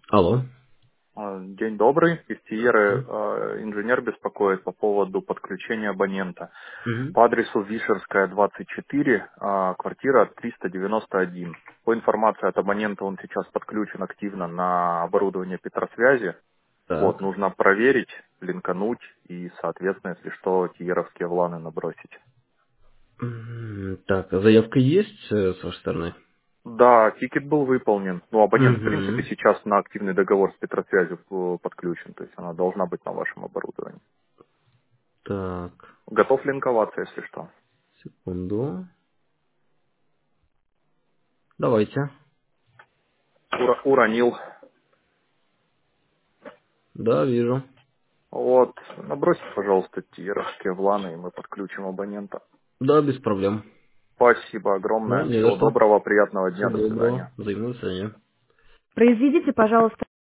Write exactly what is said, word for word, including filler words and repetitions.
Алло. А, День добрый. Из Тиеры а, инженер беспокоит по поводу подключения абонента. Мгм. По адресу Вишерская, двадцать четыре, а, квартира триста девяносто один. По информации от абонента он сейчас подключен активно на оборудование Петросвязи. Вот, Так. нужно проверить, линкануть и, соответственно, если что, тиеровские вланы набросить. М, Так, а заявка есть э, с вашей стороны? Да, тикет был выполнен. Ну, абонент, в принципе, Угу. сейчас на активный договор с Петросвязью э, подключен, то есть она должна быть на вашем оборудовании. Так, Готов линковаться, если что. секунду. Давайте. Ура- уронил. Да, вижу. Вот, набросьте, пожалуйста, тиеровские вланы, и мы подключим абонента. Да, без проблем. Спасибо Ну, огромное. не за Всего что. доброго, приятного дня, Всего до свидания. доброго. Взаимного свидания. Произведите, пожалуйста,